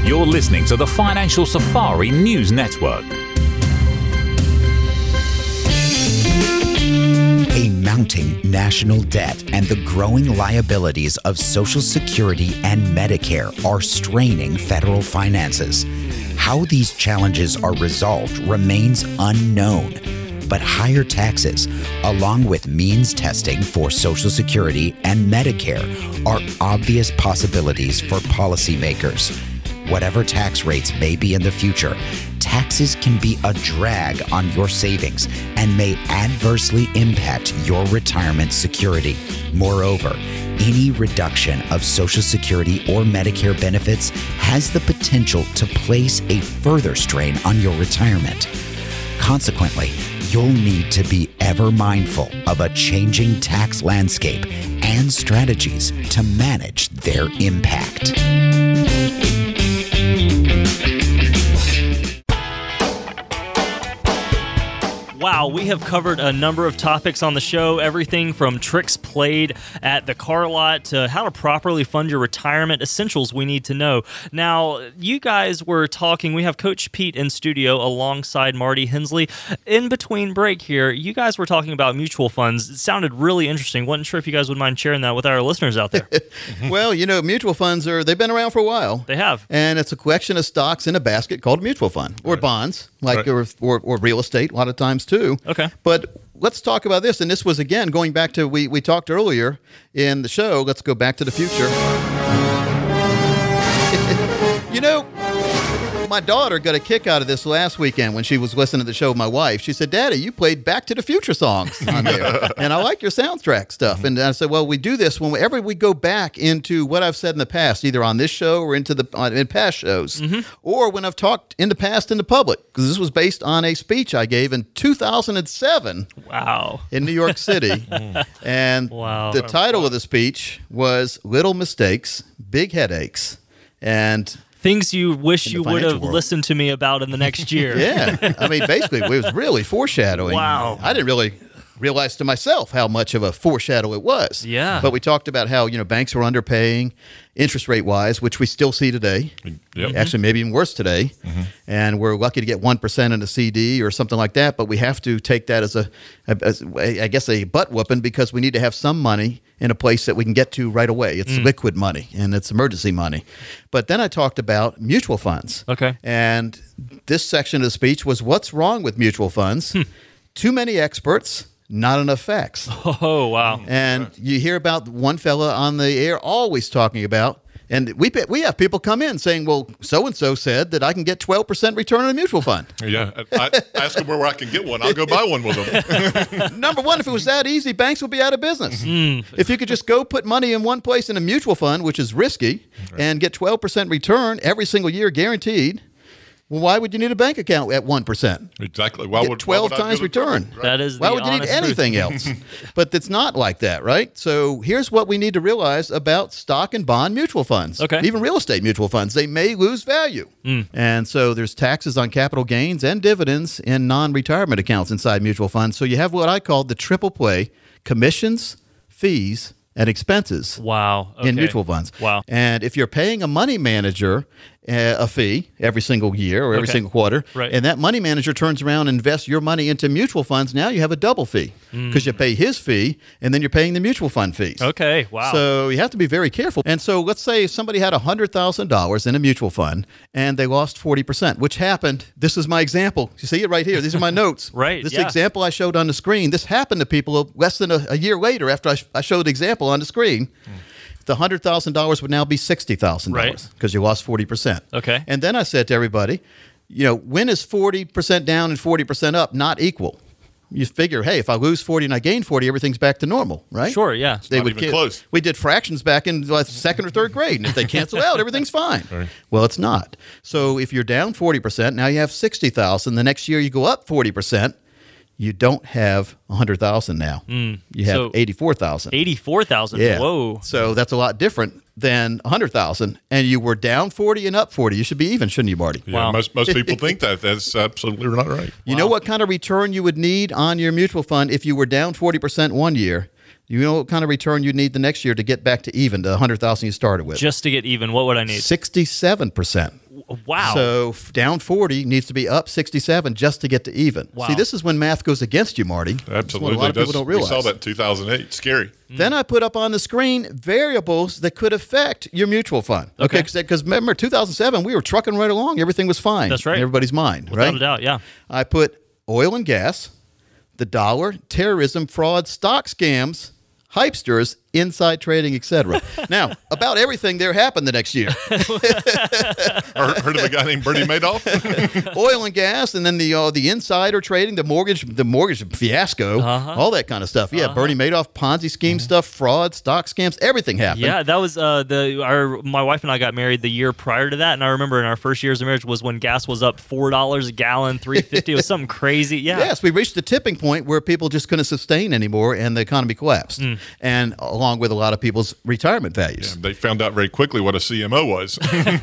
You're listening to the Financial Safari News Network. A mounting national debt and the growing liabilities of Social Security and Medicare are straining federal finances. How these challenges are resolved remains unknown, but higher taxes, along with means testing for Social Security and Medicare, are obvious possibilities for policymakers. Whatever tax rates may be in the future, taxes can be a drag on your savings and may adversely impact your retirement security. Moreover, any reduction of Social Security or Medicare benefits has the potential to place a further strain on your retirement. Consequently, you'll need to be ever mindful of a changing tax landscape and strategies to manage their impact. Wow, we have covered a number of topics on the show, everything from tricks played at the car lot to how to properly fund your retirement, essentials we need to know. Now, you guys were talking, we have Coach Pete in studio alongside Marty Hensley. In between break here, you guys were talking about mutual funds. It sounded really interesting. Wasn't sure if you guys would mind sharing that with our listeners out there. Well, mutual funds they've been around for a while. They have. And it's a collection of stocks in a basket called a mutual fund or bonds, like or real estate a lot of times too. Okay. But let's talk about this. And this was, again, going back to, we talked earlier in the show. Let's go back to the future. My daughter got a kick out of this last weekend when she was listening to the show with my wife. She said, "Daddy, you played Back to the Future songs on there, and I like your soundtrack stuff." And I said, "Well, we do this whenever we go back into what I've said in the past, either on this show or in past shows, or when I've talked in the past in the public, because this was based on a speech I gave in 2007 in New York City. And the title of the speech was Little Mistakes, Big Headaches, and things you wish you would have listened to me about in the next year. Yeah. I mean, basically, it was really foreshadowing. Wow. I didn't really realize to myself how much of a foreshadow it was. Yeah. But we talked about how, banks were underpaying interest rate wise, which we still see today. Yep. Actually, maybe even worse today. And we're lucky to get 1% in a CD or something like that. But we have to take that as a butt whooping, because we need to have some money in a place that we can get to right away. It's liquid money and it's emergency money. But then I talked about mutual funds. Okay. And this section of the speech was what's wrong with mutual funds. Too many experts, not enough facts. Oh, wow. And you hear about one fella on the air always talking about, and we have people come in saying, well, so-and-so said that I can get 12% return on a mutual fund. Yeah. I ask them where I can get one. I'll go buy one with them. Number one, if it was that easy, banks would be out of business. If you could just go put money in one place in a mutual fund, which is risky, and get 12% return every single year guaranteed, well, why would you need a bank account at 1%? Exactly. Why would 12 times return? Right. That is why the would you need honest anything else? But it's not like that, right? So here's what we need to realize about stock and bond mutual funds. Okay. Even real estate mutual funds. They may lose value. And so there's taxes on capital gains and dividends in non-retirement accounts inside mutual funds. So you have what I call the triple play: commissions, fees, and expenses. Wow. Okay. In mutual funds. Wow. And if you're paying a money manager a fee every single year or every single quarter, and that money manager turns around and invests your money into mutual funds, now you have a double fee, because you pay his fee and then you're paying the mutual fund fees. Okay, wow. So you have to be very careful. And so let's say somebody had $100,000 in a mutual fund and they lost 40%, which happened. This is my example. You see it right here. These are my notes. This example I showed on the screen. This happened to people less than a year later after I showed the example on the screen. The $100,000 would now be $60,000 because you lost 40%. Okay. And then I said to everybody, when is 40% down and 40% up not equal? You figure, hey, if I lose 40 and I gain 40, everything's back to normal, right? Sure, yeah. They not would even close. We did fractions back in second or third grade, and if they cancel out, everything's fine. Well, it's not. So if you're down 40%, now you have $60,000. The next year you go up 40%. You don't have $100,000 now. You have $84,000. $84,000. Yeah. Whoa. So that's a lot different than $100,000. And you were down 40 and up 40. You should be even, shouldn't you, Marty? Yeah, most people think that. That's absolutely not right. You know what kind of return you would need on your mutual fund if you were down 40% one year? You know what kind of return you need the next year to get back to even, the $100,000 you started with? Just to get even, what would I need? 67%. Wow. So down 40 needs to be up 67 just to get to even. Wow. See, this is when math goes against you, Marty. Absolutely. That's what a lot of people don't realize. We saw that in 2008. Scary. Then I put up on the screen variables that could affect your mutual fund. Okay. Because remember, 2007, we were trucking right along. Everything was fine. That's right. In everybody's mind, Without right? a doubt, yeah. I put oil and gas, the dollar, terrorism, fraud, stock scams, hypesters, inside trading, etc. Now, about everything there happened the next year. Heard of a guy named Bernie Madoff? Oil and gas, and then the insider trading, the mortgage fiasco, all that kind of stuff. Yeah, Bernie Madoff, Ponzi scheme stuff, fraud, stock scams, everything happened. Yeah, that was my wife and I got married the year prior to that, and I remember in our first years of marriage was when gas was up $4 a gallon, $3.50. It was something crazy. Yeah. Yes, we reached the tipping point where people just couldn't sustain anymore, and the economy collapsed, and along with a lot of people's retirement values. Yeah, they found out very quickly what a CMO was.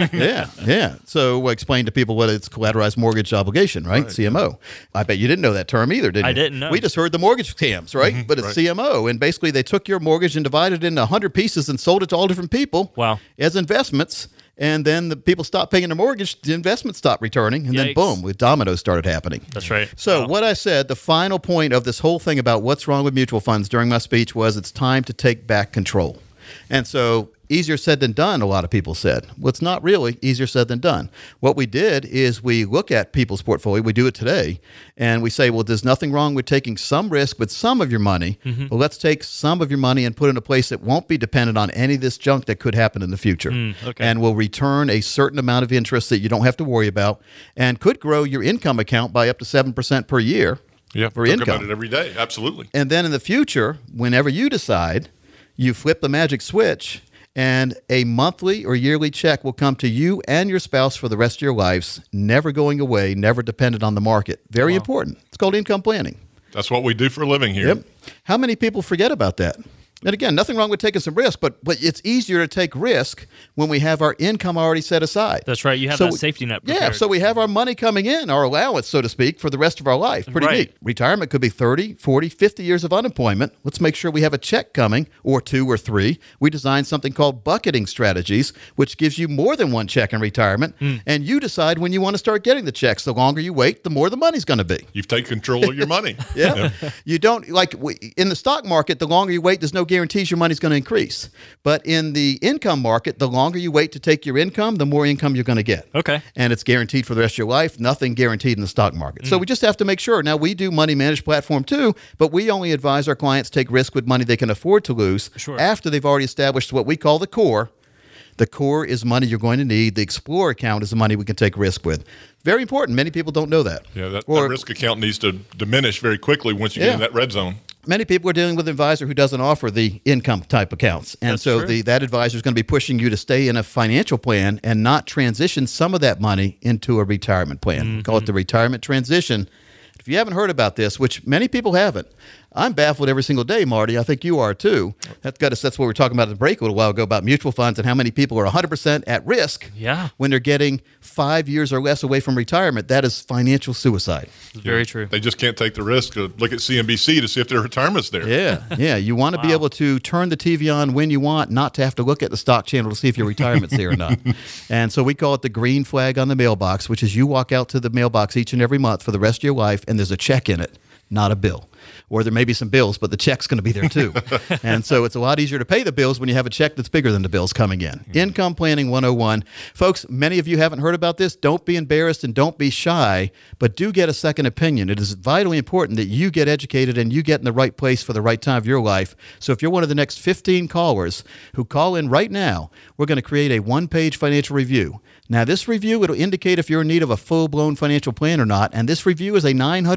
Yeah. So explain to people what it's collateralized mortgage obligation, right? CMO. I bet you didn't know that term either, didn't you? I didn't know. We just heard the mortgage scams, right? But it's CMO, and basically they took your mortgage and divided it into 100 pieces and sold it to all different people as investments. And then the people stopped paying their mortgage, the investment stopped returning, and then boom, with dominoes started happening. That's right. So what I said, the final point of this whole thing about what's wrong with mutual funds during my speech was it's time to take back control. And so easier said than done, a lot of people said. Well, it's not really easier said than done. What we did is we look at people's portfolio, we do it today, and we say, well, there's nothing wrong with taking some risk with some of your money. Well, let's take some of your money and put it in a place that won't be dependent on any of this junk that could happen in the future. And will return a certain amount of interest that you don't have to worry about and could grow your income account by up to 7% per year for talk income. about it every day. Absolutely. And then in the future, whenever you decide, you flip the magic switch, and a monthly or yearly check will come to you and your spouse for the rest of your lives, never going away, never dependent on the market. Very important. It's called income planning. That's what we do for a living here. Yep. How many people forget about that? And again, nothing wrong with taking some risk, but it's easier to take risk when we have our income already set aside. That's right. You have that safety net prepared. Yeah, so we have our money coming in, our allowance, so to speak, for the rest of our life. Pretty neat. Retirement could be 30, 40, 50 years of unemployment. Let's make sure we have a check coming, or 2 or 3. We designed something called bucketing strategies, which gives you more than one check in retirement, and you decide when you want to start getting the checks. The longer you wait, the more the money's going to be. You've taken control of your money. Yeah. You don't, in the stock market, the longer you wait, there's no guarantees your money's going to increase. But in the income market, the longer you wait to take your income, the more income you're going to get. Okay. And it's guaranteed for the rest of your life. Nothing guaranteed in the stock market. So we just have to make sure. Now, we do money managed platform too, but we only advise our clients take risk with money they can afford to lose after they've already established what we call the core. The core is money you're going to need. The Explorer account is the money we can take risk with. Very important. Many people don't know that. Yeah, that risk account needs to diminish very quickly once you get in that red zone. Many people are dealing with an advisor who doesn't offer the income type accounts. And that advisor is going to be pushing you to stay in a financial plan and not transition some of that money into a retirement plan. We call it the retirement transition. If you haven't heard about this, which many people haven't, I'm baffled every single day, Marty. I think you are too. That's what we were talking about at the break a little while ago about mutual funds and how many people are 100% at risk when they're getting 5 years or less away from retirement. That is financial suicide. Very true. They just can't take the risk to look at CNBC to see if their retirement's there. Yeah. You want to be able to turn the TV on when you want, not to have to look at the stock channel to see if your retirement's there or not. And so we call it the green flag on the mailbox, which is you walk out to the mailbox each and every month for the rest of your life, and there's a check in it, not a bill. Or there may be some bills, but the check's going to be there too. And so it's a lot easier to pay the bills when you have a check that's bigger than the bills coming in. Income Planning 101. Folks, many of you haven't heard about this. Don't be embarrassed and don't be shy, but do get a second opinion. It is vitally important that you get educated and you get in the right place for the right time of your life. So if you're one of the next 15 callers who call in right now, we're going to create a one-page financial review. Now, this review, it'll indicate if you're in need of a full-blown financial plan or not, and this review is a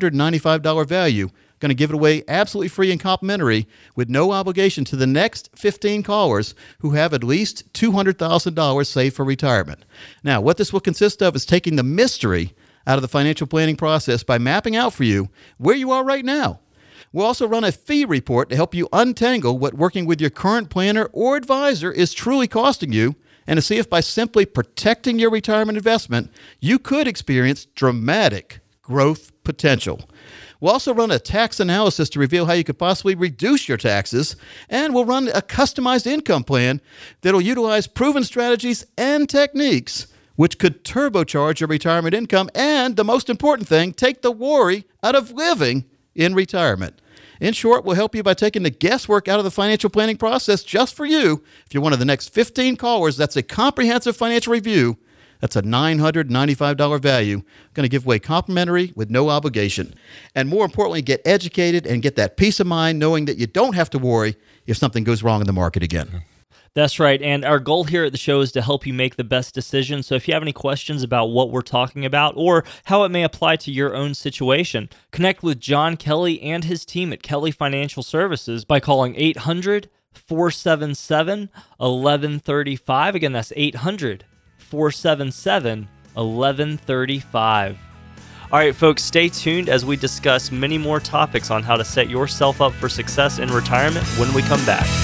$995 value. Going to give it away absolutely free and complimentary with no obligation to the next 15 callers who have at least $200,000 saved for retirement. Now, what this will consist of is taking the mystery out of the financial planning process by mapping out for you where you are right now. We'll also run a fee report to help you untangle what working with your current planner or advisor is truly costing you, and to see if by simply protecting your retirement investment, you could experience dramatic growth potential. We'll also run a tax analysis to reveal how you could possibly reduce your taxes, and we'll run a customized income plan that'll utilize proven strategies and techniques which could turbocharge your retirement income and, the most important thing, take the worry out of living in retirement. In short, we'll help you by taking the guesswork out of the financial planning process just for you. If you're one of the next 15 callers, that's a comprehensive financial review. That's a $995 value. Going to give away complimentary with no obligation. And more importantly, get educated and get that peace of mind knowing that you don't have to worry if something goes wrong in the market again. That's right. And our goal here at the show is to help you make the best decision. So if you have any questions about what we're talking about or how it may apply to your own situation, connect with John Kelly and his team at Kelly Financial Services by calling 800-477-1135. Again, that's 800-477-1135. All right, folks, stay tuned as we discuss many more topics on how to set yourself up for success in retirement when we come back.